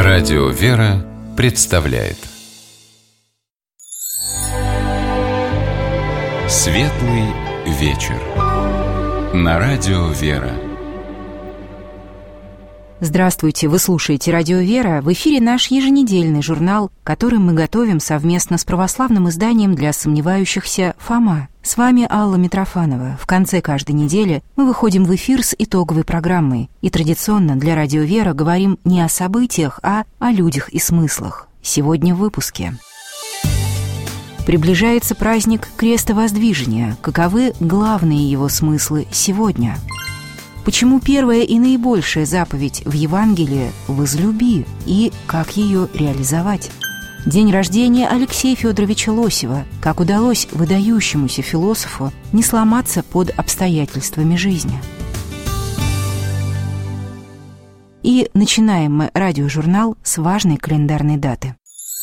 Радио «Вера» представляет Светлый вечер на Радио «Вера». Здравствуйте, вы слушаете Радио «Вера». В эфире наш еженедельный журнал, который мы готовим совместно с православным изданием для сомневающихся «Фома». С вами Алла Митрофанова. В конце каждой недели мы выходим в эфир с итоговой программой. И традиционно для Радио «Вера» говорим не о событиях, а о людях и смыслах. Сегодня в выпуске. Приближается праздник Крестовоздвижения. Каковы главные его смыслы сегодня? Почему первая и наибольшая заповедь в Евангелии «Возлюби» и как ее реализовать? День рождения Алексея Федоровича Лосева. Как удалось выдающемуся философу не сломаться под обстоятельствами жизни? И начинаем мы радиожурнал с важной календарной даты.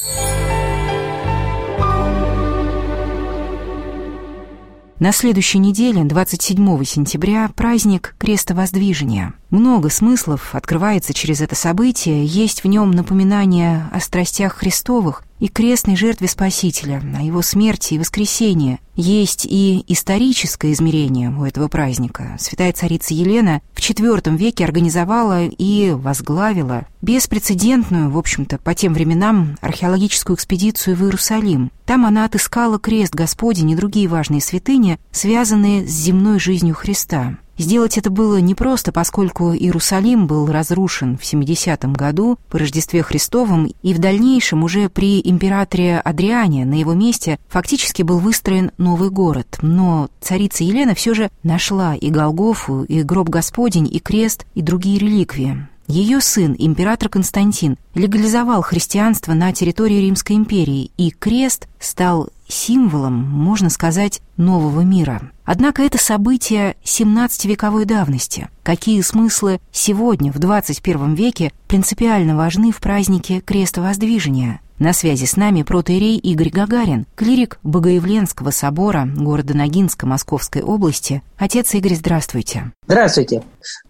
На следующей неделе, 27 сентября, праздник Крестовоздвижения. Много смыслов открывается через это событие, есть в нем напоминание о страстях Христовых и крестной жертве Спасителя, о его смерти и воскресении. Есть и историческое измерение у этого праздника. Святая царица Елена в IV веке организовала и возглавила беспрецедентную, в общем-то, по тем временам, археологическую экспедицию в Иерусалим. Там она отыскала крест Господень и другие важные святыни, связанные с земной жизнью Христа. Сделать это было непросто, поскольку Иерусалим был разрушен в 70 году по Рождестве Христовом, и в дальнейшем уже при императоре Адриане на его месте фактически был выстроен новый город. Но царица Елена все же нашла и Голгофу, и гроб Господень, и крест, и другие реликвии. Ее сын, император Константин, легализовал христианство на территории Римской империи, и крест стал символом, можно сказать, нового мира. Однако это событие 17-вековой давности. Какие смыслы сегодня, в 21 веке, принципиально важны в празднике Крестовоздвижения? На связи с нами протоиерей Игорь Гагарин, клирик Богоявленского собора города Ногинска Московской области. Отец Игорь, здравствуйте. Здравствуйте.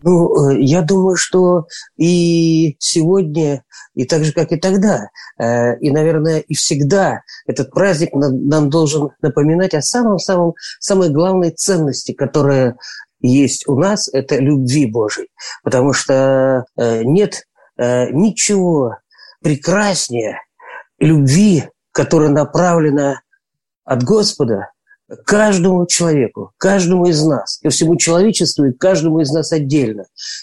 Я думаю, что и сегодня, и так же, как и тогда, и, наверное, и всегда этот праздник нам должен напоминать о самой главной ценности, которая есть у нас, это любви Божией. Потому что нет ничего прекраснее любви, которая направлена от Господа к каждому человеку, каждому из нас, ко всему человечеству и каждому из нас отдельно.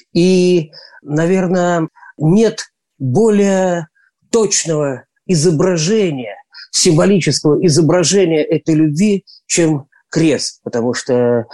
И, наверное, нет более точного изображения, символического изображения этой любви, чем крест, потому что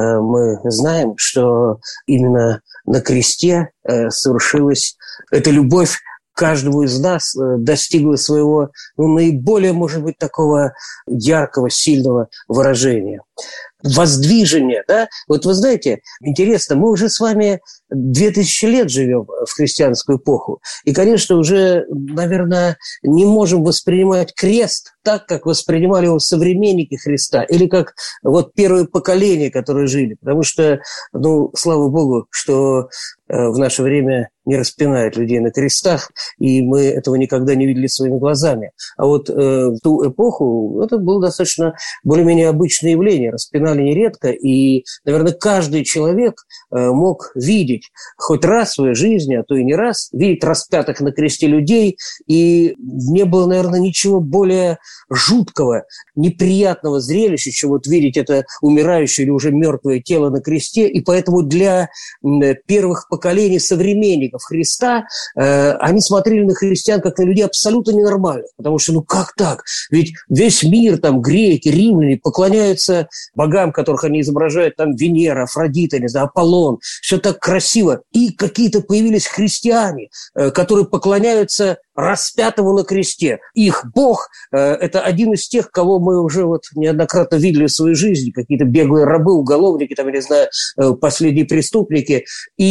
мы знаем, что именно на кресте совершилась эта любовь, каждому из нас достигла своего, наиболее, может быть, такого яркого, сильного выражения. Воздвижение, да? Вот вы знаете, интересно, мы уже с вами 2000 лет живем в христианскую эпоху. И, конечно, уже, наверное, не можем воспринимать крест так, как воспринимали его современники Христа, или как вот первое поколение, которые жили. Потому что, слава Богу, что в наше время не распинают людей на крестах, и мы этого никогда не видели своими глазами. А вот в ту эпоху это было достаточно более-менее обычное явление. Распинали нередко, и, наверное, каждый человек мог видеть хоть раз в своей жизни, а то и не раз, видеть распятых на кресте людей, и не было, наверное, ничего более жуткого, неприятного зрелища, чем вот видеть это умирающее или уже мертвое тело на кресте, и поэтому для первых поколений современников Христа они смотрели на христиан как на людей абсолютно ненормальных, потому что, как так? Ведь весь мир, там, греки, римляне поклоняются богам, которых они изображают, там, Венера, Афродита, не знаю, Аполлон, все так красиво, и какие-то появились христиане, которые поклоняются распятому на кресте. Их Бог – это один из тех, кого мы уже вот неоднократно видели в своей жизни, какие-то беглые рабы, уголовники, там, я не знаю, последние преступники.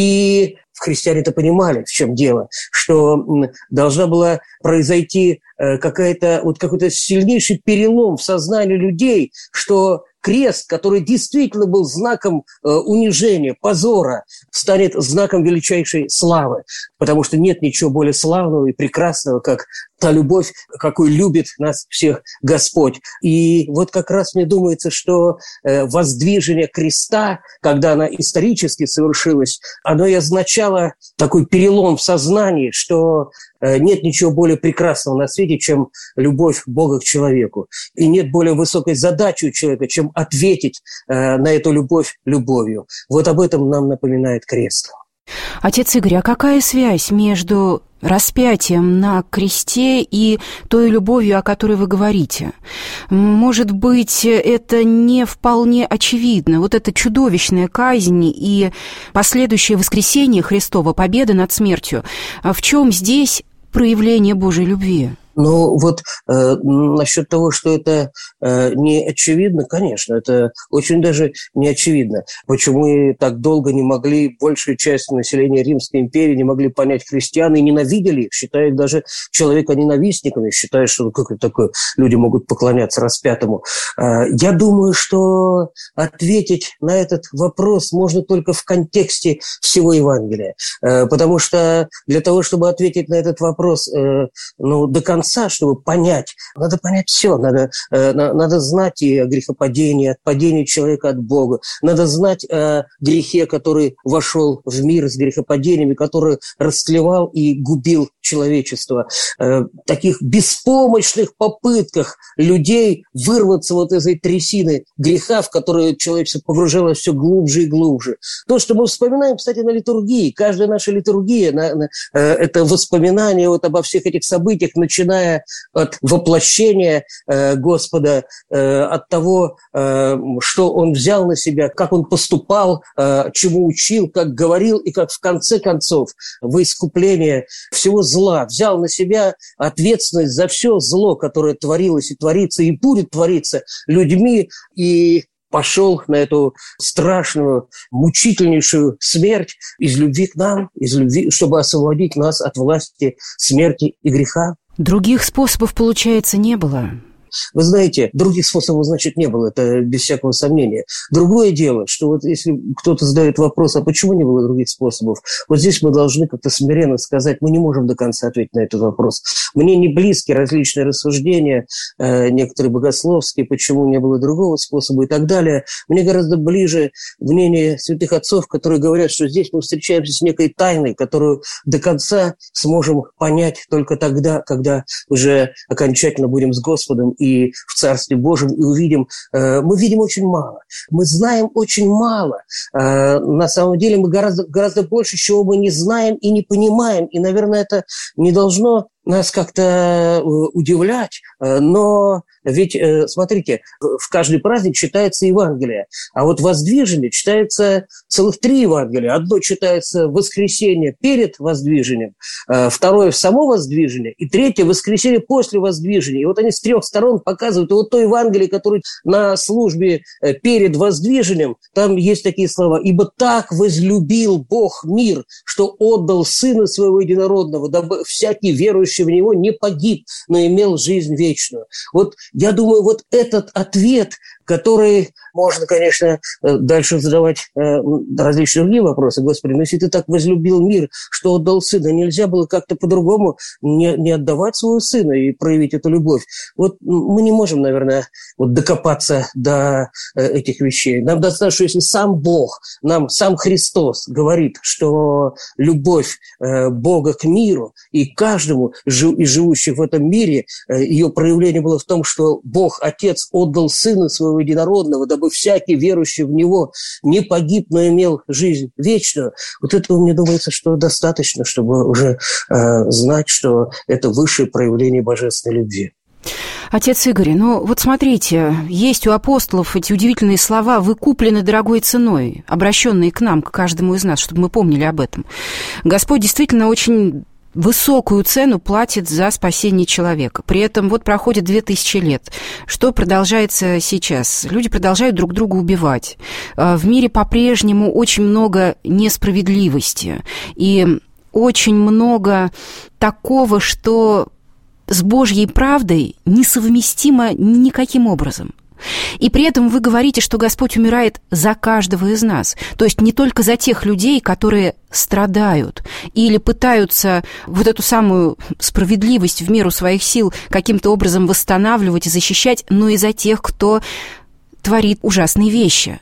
И христиане-то понимали, в чем дело, что должна была произойти какой-то сильнейший перелом в сознании людей, что крест, который действительно был знаком унижения, позора, станет знаком величайшей славы, потому что нет ничего более славного и прекрасного, как та любовь, какой любит нас всех Господь. И вот как раз мне думается, что воздвижение креста, когда оно исторически совершилось, оно и означало такой перелом в сознании, что нет ничего более прекрасного на свете, чем любовь Бога к человеку. И нет более высокой задачи у человека, чем ответить на эту любовь любовью. Вот об этом нам напоминает крест. Отец Игорь, а какая связь между распятием на кресте и той любовью, о которой вы говорите? Может быть, это не вполне очевидно. Вот эта чудовищная казнь и последующее воскресение Христова, победа над смертью. В чем здесь проявление Божьей любви? Ну, вот насчет того, что это не очевидно, конечно, это очень даже не очевидно. Почему и так долго не могли, большая часть населения Римской империи не могли понять христиан и ненавидели их, считая их даже человека-ненавистниками, считая, что как это такое, люди могут поклоняться распятому. Я думаю, что ответить на этот вопрос можно только в контексте всего Евангелия. Потому что для того, чтобы ответить на этот вопрос до конца, чтобы понять, надо понять все. Надо знать и о грехопадении, от падения человека от Бога. Надо знать о грехе, который вошел в мир с грехопадениями, который растлевал и губил человечество. Таких беспомощных попытках людей вырваться вот из этой трясины греха, в которую человечество погружалось все глубже и глубже. То, что мы вспоминаем, кстати, на литургии. Каждая наша литургия это воспоминание вот обо всех этих событиях, начиная от воплощения Господа, от того, что Он взял на себя, как Он поступал, чему учил, как говорил, и как в конце концов во искупление всего зла взял на себя ответственность за все зло, которое творилось и творится, и будет твориться людьми, и пошел на эту страшную, мучительнейшую смерть из любви к нам, из любви, чтобы освободить нас от власти смерти и греха. Других способов, получается, не было. Вы знаете, других способов, значит, не было, это без всякого сомнения. Другое дело, что вот если кто-то задает вопрос, а почему не было других способов, вот здесь мы должны как-то смиренно сказать, мы не можем до конца ответить на этот вопрос. Мне не близки различные рассуждения, некоторые богословские, почему не было другого способа и так далее. Мне гораздо ближе мнение святых отцов, которые говорят, что здесь мы встречаемся с некой тайной, которую до конца сможем понять только тогда, когда уже окончательно будем с Господом и в Царстве Божьем, и увидим, мы видим очень мало, мы знаем очень мало. На самом деле мы гораздо больше, чего мы не знаем и не понимаем, и, наверное, это не должно нас как-то удивлять, но ведь, смотрите, в каждый праздник читается Евангелие, а вот воздвижение читается целых 3 Евангелия. Одно читается в воскресенье перед воздвижением, второе в само воздвижение, и третье воскресенье после воздвижения. И вот они с 3 сторон показывают, и вот то Евангелие, которое на службе перед воздвижением, там есть такие слова: «Ибо так возлюбил Бог мир, что отдал Сына Своего Единородного, дабы всякий верующий в Него не погиб, но имел жизнь вечную». Вот я думаю, вот этот ответ, который можно, конечно, дальше задавать различные другие вопросы. Господи, но если ты так возлюбил мир, что отдал Сына, нельзя было как-то по-другому не отдавать своего Сына и проявить эту любовь? Вот мы не можем, наверное, вот докопаться до этих вещей. Нам достаточно, если сам Бог, нам сам Христос говорит, что любовь Бога к миру и каждому из живущих в этом мире, ее проявление было в том, что Бог, Отец, отдал Сына Своего Единородного, дабы всякий верующий в Него не погиб, но имел жизнь вечную. Вот этого, мне думается, что достаточно, чтобы уже знать, что это высшее проявление божественной любви. Отец Игорь, ну вот смотрите, есть у апостолов эти удивительные слова: «Вы куплены дорогой ценой», обращенные к нам, к каждому из нас, чтобы мы помнили об этом. Господь действительно очень высокую цену платит за спасение человека. При этом вот проходит 2000 лет. Что продолжается сейчас? Люди продолжают друг друга убивать. В мире по-прежнему очень много несправедливости и очень много такого, что с Божьей правдой несовместимо никаким образом. И при этом вы говорите, что Господь умирает за каждого из нас. То есть не только за тех людей, которые страдают или пытаются вот эту самую справедливость в меру своих сил каким-то образом восстанавливать и защищать, но и за тех, кто творит ужасные вещи.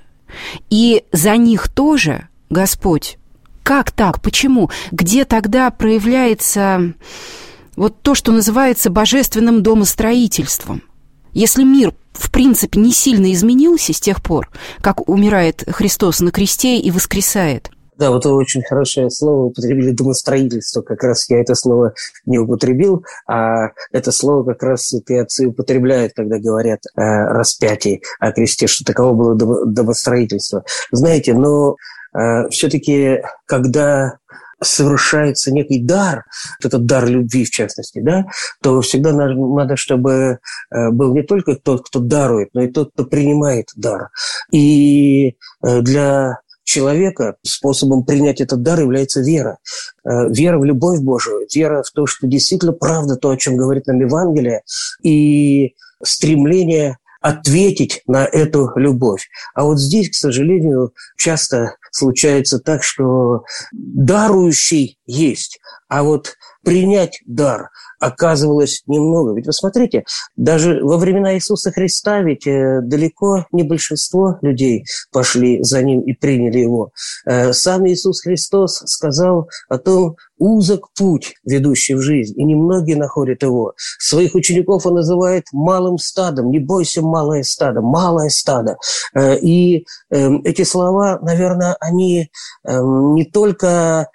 И за них тоже Господь. Как так? Почему? Где тогда проявляется вот то, что называется божественным домостроительством? Если мир, в принципе, не сильно изменился с тех пор, как умирает Христос на кресте и воскресает. Да, вот вы очень хорошее слово употребили, домостроительство. Как раз я это слово не употребил, а это слово как раз святые отцы употребляют, когда говорят о распятии, о кресте, что таково было домостроительство. Знаете, но все-таки, когда совершается некий дар, этот дар любви в частности, да, то всегда надо, чтобы был не только тот, кто дарует, но и тот, кто принимает дар. И для человека способом принять этот дар является вера. Вера в любовь Божию, вера в то, что действительно правда то, о чем говорит нам Евангелие, и стремление ответить на эту любовь. А вот здесь, к сожалению, часто случается так, что дарующий есть, а вот принять дар оказывалось немного. Ведь вы смотрите, даже во времена Иисуса Христа ведь далеко не большинство людей пошли за Ним и приняли Его. Сам Иисус Христос сказал о том, узок путь, ведущий в жизнь, и немногие находят его. Своих учеников Он называет малым стадом. Не бойся, малое стадо. И эти слова, наверное, они не только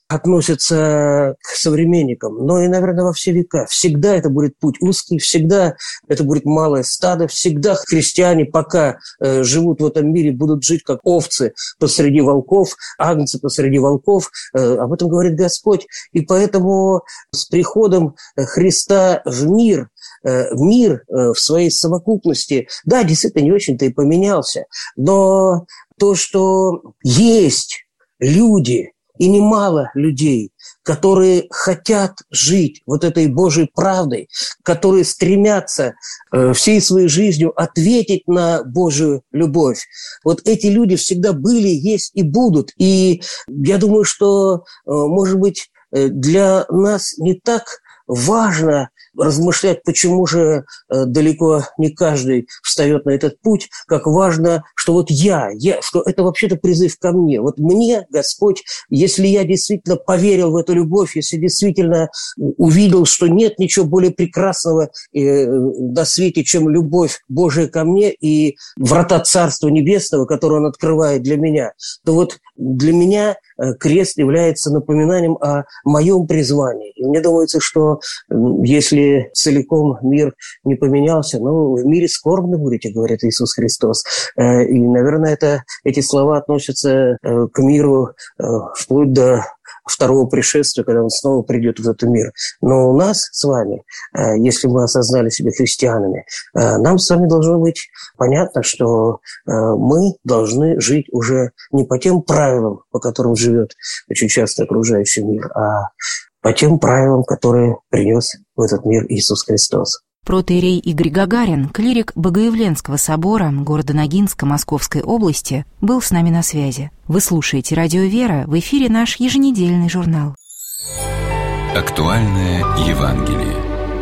относятся к современникам, но и, наверное, во все века. Всегда это будет путь узкий, всегда это будет малое стадо, всегда христиане, пока живут в этом мире, будут жить как овцы посреди волков, агнцы посреди волков. Об этом говорит Господь. И поэтому с приходом Христа в мир в своей совокупности, да, действительно, не очень-то и поменялся, но то, что есть люди, и немало людей, которые хотят жить вот этой Божьей правдой, которые стремятся всей своей жизнью ответить на Божью любовь. Вот эти люди всегда были, есть и будут. И я думаю, что, может быть, для нас не так важно размышлять, почему же далеко не каждый встает на этот путь, как важно, что вот я, что это вообще-то призыв ко мне. Вот мне, Господь, если я действительно поверил в эту любовь, если действительно увидел, что нет ничего более прекрасного на свете, чем любовь Божия ко мне и врата Царства Небесного, которые Он открывает для меня, то вот для меня крест является напоминанием о моем призвании. И мне думается, что если целиком мир не поменялся, в мире скорбно будете, говорит Иисус Христос. И, наверное, эти слова относятся к миру вплоть до второго пришествия, когда Он снова придет в этот мир. Но у нас с вами, если мы осознали себя христианами, нам с вами должно быть понятно, что мы должны жить уже не по тем правилам, по которым живет очень часто окружающий мир, а по тем правилам, которые принес в этот мир Иисус Христос. Протоиерей Игорь Гагарин, клирик Богоявленского собора города Ногинска Московской области, был с нами на связи. Вы слушаете «Радио Вера», в эфире наш еженедельный журнал. Актуальное Евангелие.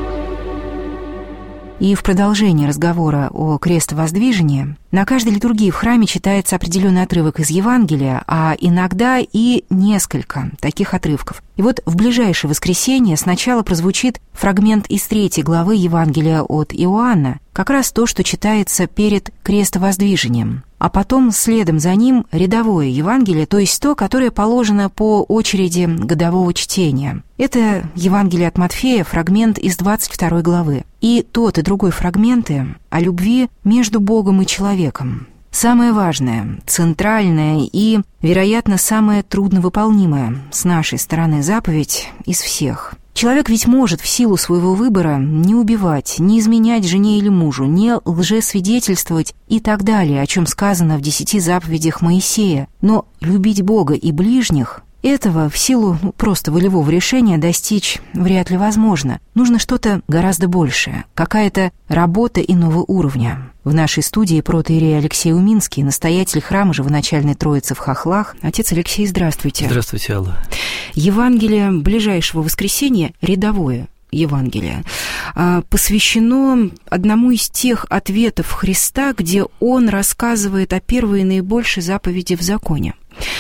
И в продолжении разговора о крестовоздвижении на каждой литургии в храме читается определенный отрывок из Евангелия, а иногда и несколько таких отрывков. И вот в ближайшее воскресенье сначала прозвучит фрагмент из 3 главы Евангелия от Иоанна, как раз то, что читается перед крестовоздвижением. А потом следом за ним рядовое Евангелие, то есть то, которое положено по очереди годового чтения. Это Евангелие от Матфея, фрагмент из 22 главы. И тот, и другой фрагменты о любви между Богом и человеком. Самое важное, центральное и, вероятно, самое трудновыполнимое с нашей стороны заповедь из всех. Человек ведь может в силу своего выбора не убивать, не изменять жене или мужу, не лжесвидетельствовать и так далее, о чем сказано в 10 заповедях Моисея. Но любить Бога и ближних Этого в силу просто волевого решения достичь вряд ли возможно. Нужно что-то гораздо большее, какая-то работа иного уровня. В нашей студии протоиерей Алексей Уминский, настоятель храма Живоначальной Троицы в Хохлах. Отец Алексей, здравствуйте. Здравствуйте, Алла. Евангелие ближайшего воскресенья, рядовое Евангелие, посвящено одному из тех ответов Христа, где Он рассказывает о первой и наибольшей заповеди в законе.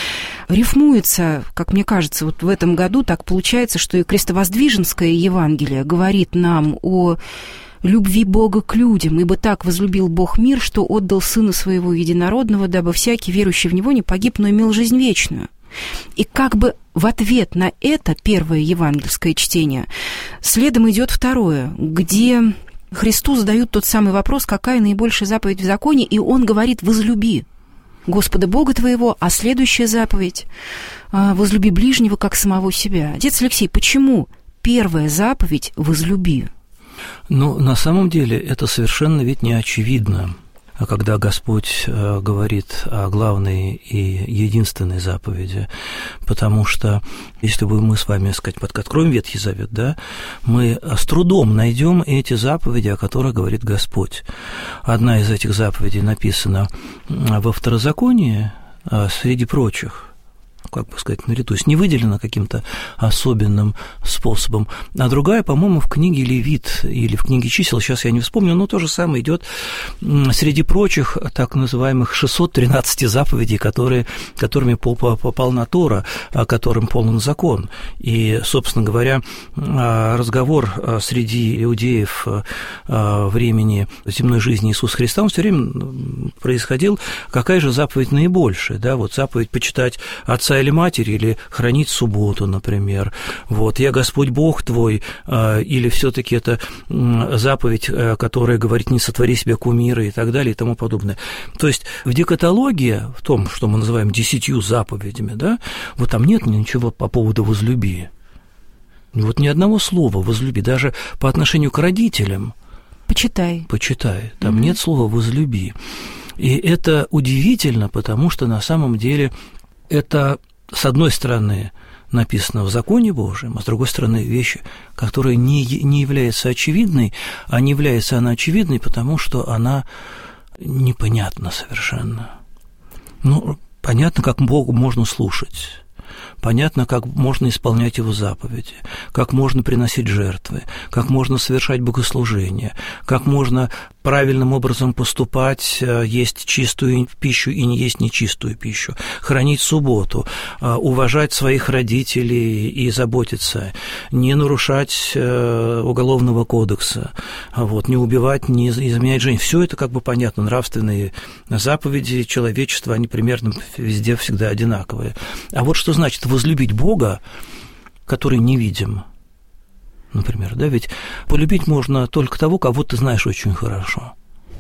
Рифмуется, как мне кажется, вот в этом году так получается, что и крестовоздвиженское Евангелие говорит нам о любви Бога к людям, ибо так возлюбил Бог мир, что отдал Сына Своего Единородного, дабы всякий, верующий в Него, не погиб, но имел жизнь вечную. И как бы в ответ на это первое евангельское чтение следом идет второе, где Христу задают тот самый вопрос, какая наибольшая заповедь в законе, и Он говорит: «Возлюби Господа Бога твоего», а следующая заповедь — «Возлюби ближнего, как самого себя». Отец Алексей, почему первая заповедь «Возлюби»? Ну, на самом деле, это совершенно ведь не очевидно. Когда Господь говорит о главной и единственной заповеди, потому что, если бы мы с вами, сказать, откроем Ветхий Завет, да, мы с трудом найдем эти заповеди, о которых говорит Господь. Одна из этих заповедей написана во Второзаконии, среди прочих, как бы сказать, наряду, то есть не выделена каким-то особенным способом, а другая, по-моему, в книге Левит или в книге Чисел, сейчас я не вспомню, но то же самое идет среди прочих так называемых 613 заповедей, которыми полна Тора, которым полон закон. И, собственно говоря, разговор среди иудеев времени земной жизни Иисуса Христа, он все время происходил, какая же заповедь наибольшая, да, вот заповедь почитать отца или матери, или хранить субботу, например. Вот, «Я Господь Бог твой», или все-таки это заповедь, которая говорит: «Не сотвори себе кумира», и так далее, и тому подобное. То есть в декатологии, в том, что мы называем 10 заповедями, да, вот там нет ничего по поводу «возлюби». Вот ни одного слова «возлюби», даже по отношению к родителям. Почитай. Там нет слова «возлюби». И это удивительно, потому что на самом деле это, с одной стороны, написано в законе Божьем, а с другой стороны, вещь, которая не является очевидной, а не является она очевидной, потому что она непонятна совершенно. Ну, понятно, как Богу можно слушать. Понятно, как можно исполнять Его заповеди, как можно приносить жертвы, как можно совершать богослужения, как можно правильным образом поступать, есть чистую пищу и не есть нечистую пищу, хранить субботу, уважать своих родителей и заботиться, не нарушать уголовного кодекса, вот, не убивать, не изменять жизнь. Все это как бы понятно, нравственные заповеди человечества, они примерно везде всегда одинаковые. А вот что значит возлюбить Бога, который не видим, например, да, ведь полюбить можно только того, кого ты знаешь очень хорошо.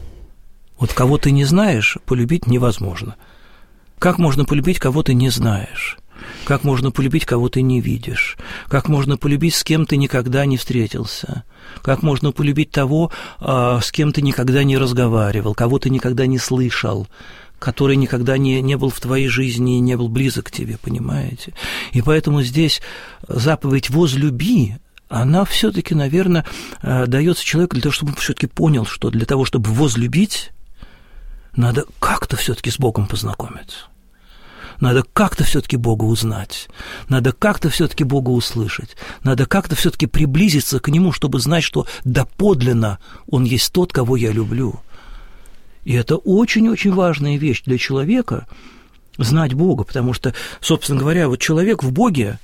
Вот кого ты не знаешь, полюбить невозможно. Как можно полюбить, кого ты не знаешь? Как можно полюбить, кого ты не видишь? Как можно полюбить, с кем ты никогда не встретился? Как можно полюбить того, с кем ты никогда не разговаривал, кого ты никогда не слышал, который никогда не был в твоей жизни и не был близок к тебе, понимаете? И поэтому здесь заповедь «возлюби», она все-таки, наверное, дается человеку для того, чтобы он все-таки понял, что для того, чтобы возлюбить, надо как-то все-таки с Богом познакомиться. Надо как-то все-таки Бога узнать, надо как-то все-таки Бога услышать, надо как-то все-таки приблизиться к Нему, чтобы знать, что доподлинно Он есть тот, кого я люблю. И это очень-очень важная вещь для человека – знать Бога, потому что, собственно говоря, вот человек в Боге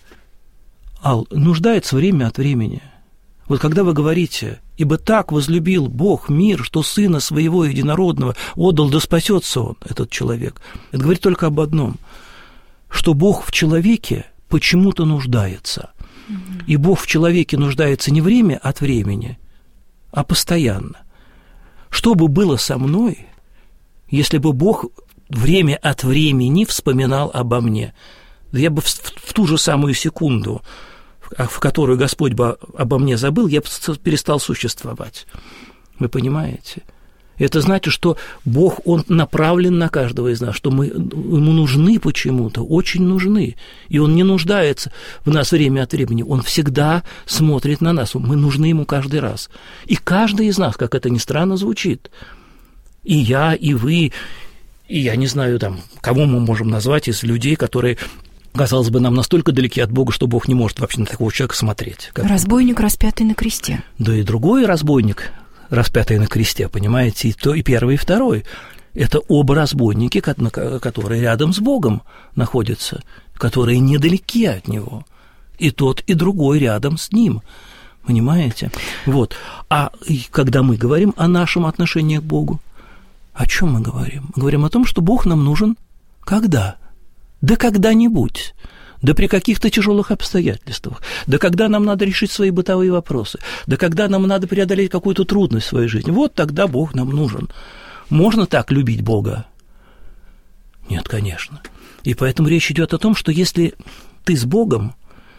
нуждается время от времени. Вот когда вы говорите: «Ибо так возлюбил Бог мир, что Сына Своего Единородного отдал, да спасется Он», этот человек, это говорит только об одном – что Бог в человеке почему-то нуждается. И Бог в человеке нуждается не время от времени, а постоянно. Что бы было со мной, если бы Бог время от времени вспоминал обо мне? Я бы в ту же самую секунду, в которую Господь бы обо мне забыл, я бы перестал существовать. Вы понимаете? Это значит, что Бог, Он направлен на каждого из нас, что мы Ему нужны почему-то, очень нужны. И Он не нуждается в нас время от времени. Он всегда смотрит на нас. Мы нужны Ему каждый раз. И каждый из нас, как это ни странно звучит, и я, и вы, и я не знаю, там, кого мы можем назвать из людей, которые, казалось бы, нам настолько далеки от Бога, что Бог не может вообще на такого человека смотреть. Разбойник, распятый на кресте. Да и другой разбойник, распятый на кресте, понимаете, и первый, и второй. Это оба разбойники, которые рядом с Богом находятся, которые недалеки от Него. И тот, и другой рядом с Ним. Понимаете? Вот. А когда мы говорим о нашем отношении к Богу, о чем мы говорим? Мы говорим о том, что Бог нам нужен когда? Да когда-нибудь. Да при каких-то тяжелых обстоятельствах, да когда нам надо решить свои бытовые вопросы, да когда нам надо преодолеть какую-то трудность в своей жизни, вот тогда Бог нам нужен. Можно так любить Бога? Нет, конечно. И поэтому речь идет о том, что если ты с Богом,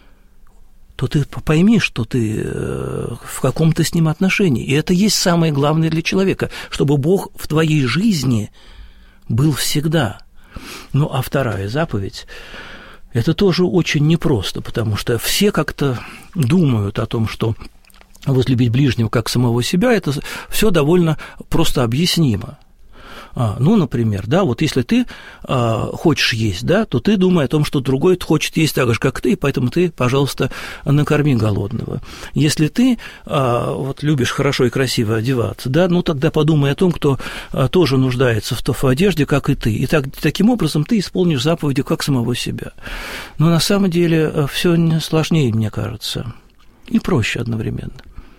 то ты пойми, что ты в каком-то с Ним отношении. И это есть самое главное для человека, чтобы Бог в твоей жизни был всегда. Ну, а вторая заповедь – это тоже очень непросто, потому что все как-то думают о том, что возлюбить ближнего как самого себя – это все довольно просто объяснимо. Ну, например, да, вот если ты хочешь есть, да, то ты думай о том, что другой хочет есть так же, как ты, поэтому ты, пожалуйста, накорми голодного. Если ты вот любишь хорошо и красиво одеваться, да, ну, тогда подумай о том, кто тоже нуждается в одежде, как и ты. И таким образом ты исполнишь заповеди как самого себя. Но на самом деле все сложнее, мне кажется, и проще одновременно.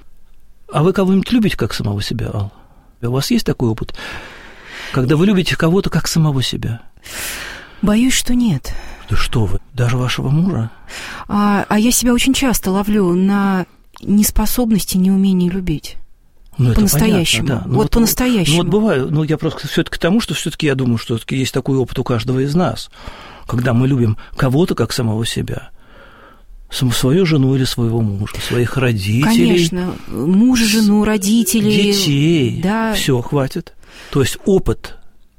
А вы кого-нибудь любите как самого себя, Алла? У вас есть такой опыт? Когда вы любите кого-то как самого себя? Боюсь, что нет. Да что вы, даже вашего мужа? А я себя очень часто ловлю на неспособности, неумении любить. Ну, по-настоящему. Да. Вот по-настоящему. Ну, вот бывает. Ну, я просто все-таки к тому, что все-таки я думаю, что все-таки есть такой опыт у каждого из нас, когда мы любим кого-то как самого себя. Свою жену или своего мужа, своих родителей. Конечно. Мужа, жену, родителей. Детей. Да. Все, хватит. То есть опыт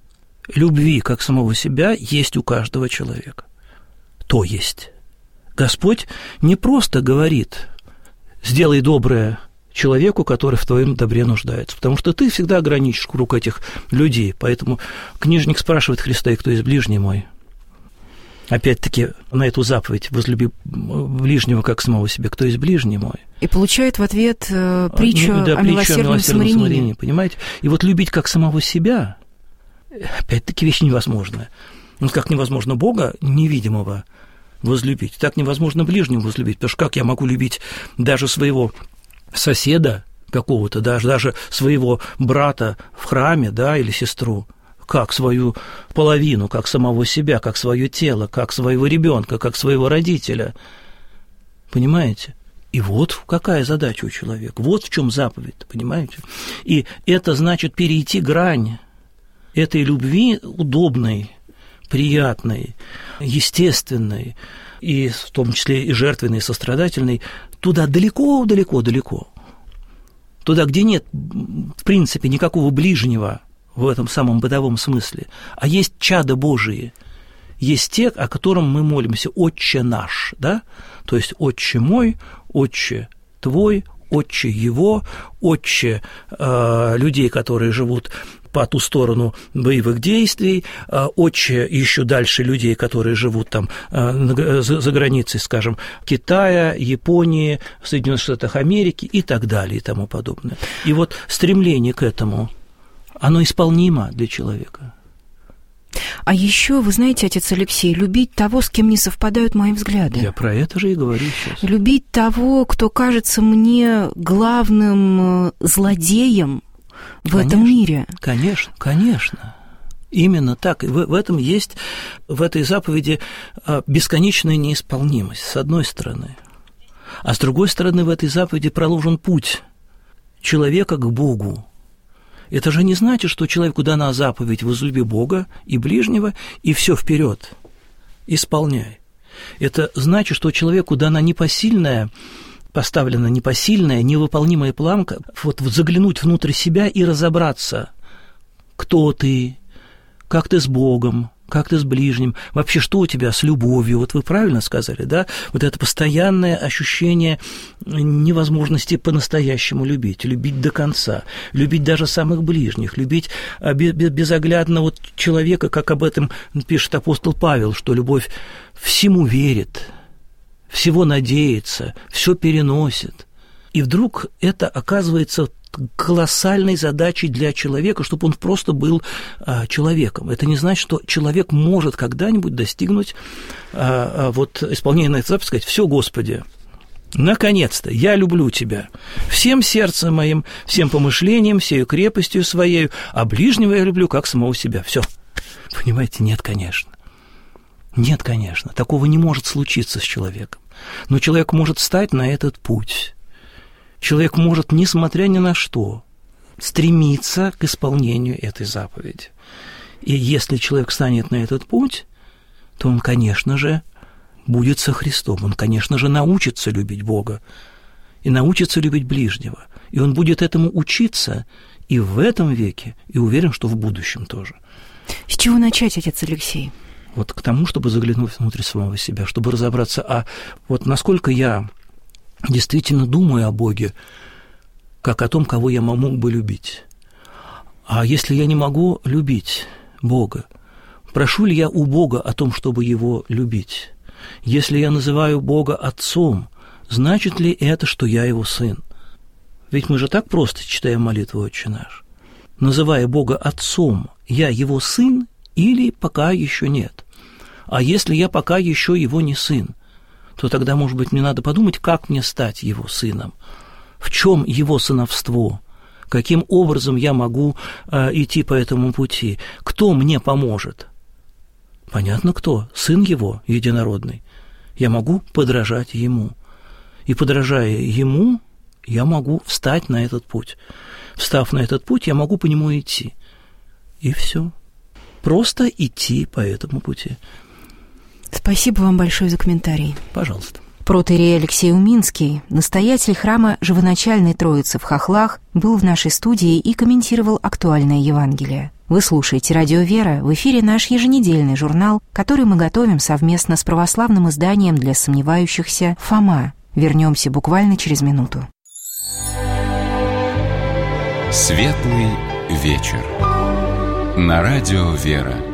любви как самого себя есть у каждого человека. То есть Господь не просто говорит: сделай доброе человеку, который в твоем добре нуждается, потому что ты всегда ограничишь круг этих людей. Поэтому книжник спрашивает Христа: и кто есть ближний мой? Опять-таки, на эту заповедь: возлюби ближнего как самого себя, кто есть ближний мой? И получает в ответ притчу о милосердном самарянине. Понимаете? И вот любить как самого себя, опять-таки, вещь невозможная. Ну, как невозможно Бога невидимого возлюбить, так невозможно ближнего возлюбить. Потому что как я могу любить даже своего соседа какого-то, даже своего брата в храме, да, или сестру, как свою половину, как самого себя, как свое тело, как своего ребенка, как своего родителя. Понимаете? И вот какая задача у человека, вот в чем заповедь, понимаете? И это значит перейти грань этой любви удобной, приятной, естественной, и в том числе и жертвенной, и сострадательной, туда далеко-далеко-далеко, туда, где нет, в принципе, никакого ближнего в этом самом бытовом смысле, а есть чада Божии, есть те, о котором мы молимся: «Отче наш», да? То есть «Отче мой», «Отче твой», «Отче его», «Отче людей, которые живут по ту сторону боевых действий», «Отче» еще дальше людей, которые живут там за границей, скажем, Китая, Японии, Соединенных Штатах Америки и так далее и тому подобное. И вот стремление к этому, оно исполнимо для человека. А еще, вы знаете, отец Алексей, любить того, с кем не совпадают мои взгляды. Я про это же и говорю сейчас. Любить того, кто кажется мне главным злодеем в этом мире. Конечно, конечно. Именно так. И в этом есть, в этой заповеди, бесконечная неисполнимость, с одной стороны. А с другой стороны, в этой заповеди проложен путь человека к Богу. Это же не значит, что человеку дана заповедь: возлюби Бога и ближнего, и все вперед, исполняй. Это значит, что человеку дана поставлена непосильная, невыполнимая планка, вот заглянуть внутрь себя и разобраться кто ты, как ты с Богом, как ты с ближним, вообще что у тебя с любовью, вот вы правильно сказали, да, вот это постоянное ощущение невозможности по-настоящему любить до конца, любить даже самых ближних, любить безоглядно вот человека, как об этом пишет апостол Павел, что любовь всему верит, всего надеется, все переносит. И вдруг это оказывается колоссальной задачей для человека, чтобы он просто был человеком. Это не значит, что человек может когда-нибудь достигнуть вот исполнения на этой заповеди, сказать: «Все, Господи, наконец-то, я люблю Тебя всем сердцем моим, всем помышлением, всею крепостью своей, а ближнего я люблю как самого себя». Все. Понимаете, нет, конечно. Нет, конечно, такого не может случиться с человеком. Но человек может встать на этот путь. Человек может, несмотря ни на что, стремиться к исполнению этой заповеди. И если человек станет на этот путь, то он, конечно же, будет со Христом. Он, конечно же, научится любить Бога и научится любить ближнего. И он будет этому учиться и в этом веке, и уверен, что в будущем тоже. С чего начать, отец Алексей? Вот к тому, чтобы заглянуть внутрь самого себя, чтобы разобраться, а вот насколько я действительно думаю о Боге, как о том, кого я мог бы любить. А если я не могу любить Бога, прошу ли я у Бога о том, чтобы Его любить? Если я называю Бога Отцом, значит ли это, что я Его сын? Ведь мы же так просто читаем молитву «Отче наш». Называя Бога Отцом, я Его сын или пока еще нет? А если я пока еще Его не сын, то тогда, может быть, мне надо подумать, как мне стать Его сыном, в чем Его сыновство, каким образом я могу идти по этому пути, кто мне поможет. Понятно, кто? Сын Его, единородный. Я могу подражать Ему. И, подражая Ему, я могу встать на этот путь. Встав на этот путь, я могу по нему идти. И все. Просто идти по этому пути. Спасибо вам большое за комментарий. Пожалуйста. Протоиерей Алексей Уминский, настоятель храма Живоначальной Троицы в Хохлах, был в нашей студии и комментировал актуальное Евангелие. Вы слушаете «Радио Вера», в эфире наш еженедельный журнал, который мы готовим совместно с православным изданием для сомневающихся «Фома». Вернемся буквально через минуту. Светлый вечер. На радио «Вера».